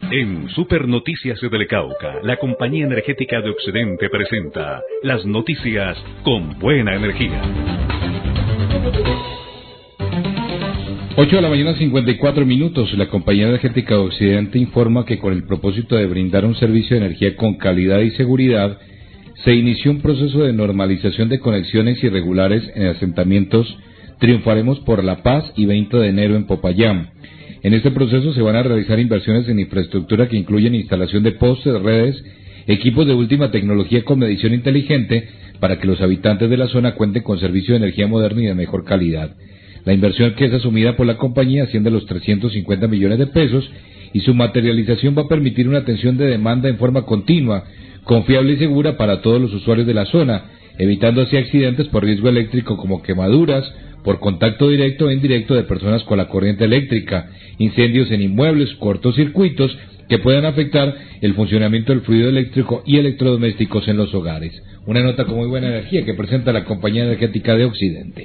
En Super Noticias del Cauca, la compañía energética de Occidente presenta las noticias con buena energía. 8 de la mañana, 54 minutos. La compañía energética de Occidente informa que con el propósito de brindar un servicio de energía con calidad y seguridad, se inició un proceso de normalización de conexiones irregulares en asentamientos Triunfaremos por la Paz y 20 de enero en Popayán. En este proceso se van a realizar inversiones en infraestructura que incluyen instalación de postes, redes, equipos de última tecnología con medición inteligente para que los habitantes de la zona cuenten con servicio de energía moderno y de mejor calidad. La inversión, que es asumida por la compañía, asciende a los 350 millones de pesos y su materialización va a permitir una atención de demanda en forma continua, confiable y segura para todos los usuarios de la zona, evitando así accidentes por riesgo eléctrico como quemaduras, por contacto directo o indirecto de personas con la corriente eléctrica, incendios en inmuebles, cortocircuitos que puedan afectar el funcionamiento del fluido eléctrico y electrodomésticos en los hogares. Una nota con muy buena energía que presenta la compañía energética de Occidente.